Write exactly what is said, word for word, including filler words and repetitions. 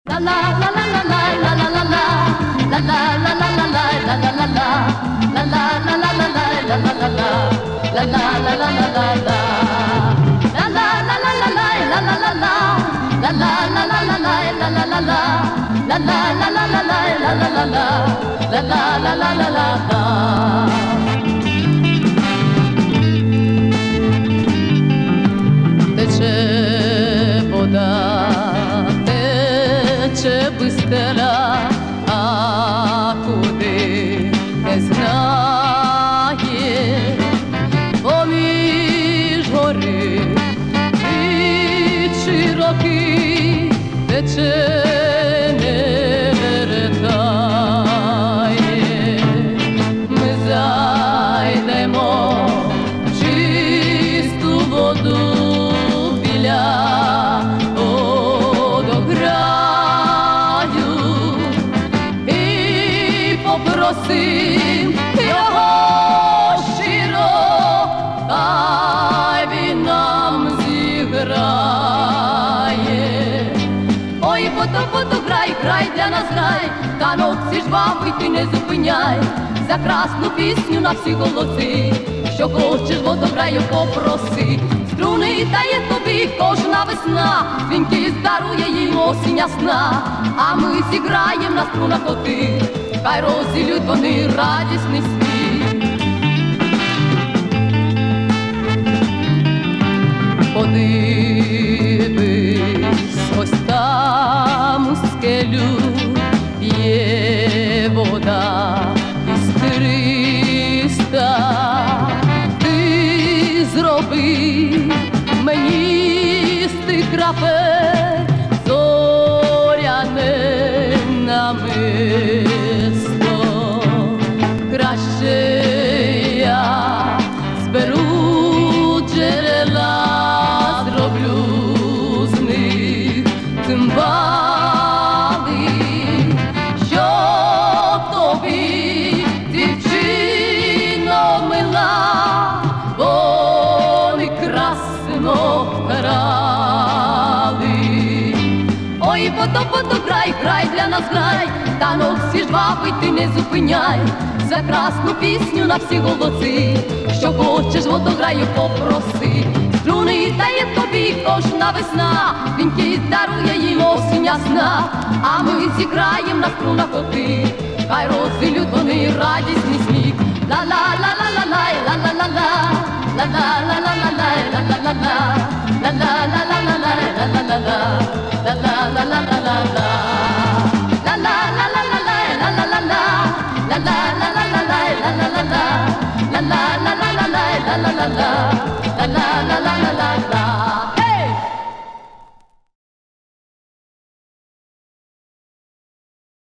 Тече вода, тече бистра, а куди не знає, поміж гори і широкі тече не вертає. Ми зайдемо в чисту воду біля водограю і попросим його щиро, хай він нам зіграє. Ой, фото, фото, грай, грай для нас грай, танок зі жвавий ти не зупиняй, за красну пісню на всі голоси, що хочеш водограю попроси. Струни дає тобі кожна весна, дзвінки здарує їм осінь ясна, а ми зіграєм на струнах оти, хай розділють вони радісний світ. Подивись, ось там у скелю є вода іскриста, ти зроби мені з тих крапель зоряне намисто. Краще я зберу джерела, зроблю з них цимбали, щоб тобі, дівчино мила, вони красно грали. Ой, фото, фото, грай, грай для нас грай, танок всі жвавий ти не зупиняй, за красну пісню на всі голоси, що хочеш водограю попроси. Струни дає тобі кожна весна, вінки дарує їм осінь ясна, а ми зіграєм на струнах оти, хай розділють вони радісний сміх. Ла-ла-ла-ла-ла-лай, ла-ла-ла-ла, ла-ла-ла-ла-ла-лай, ла-ла-ла-ла, ла-ла-ла-ла-ла-лай, ла-ла-ла-ла, ла-ла-ла-ла-ла-ла. La la la la la la la la la la la la la la la la la la.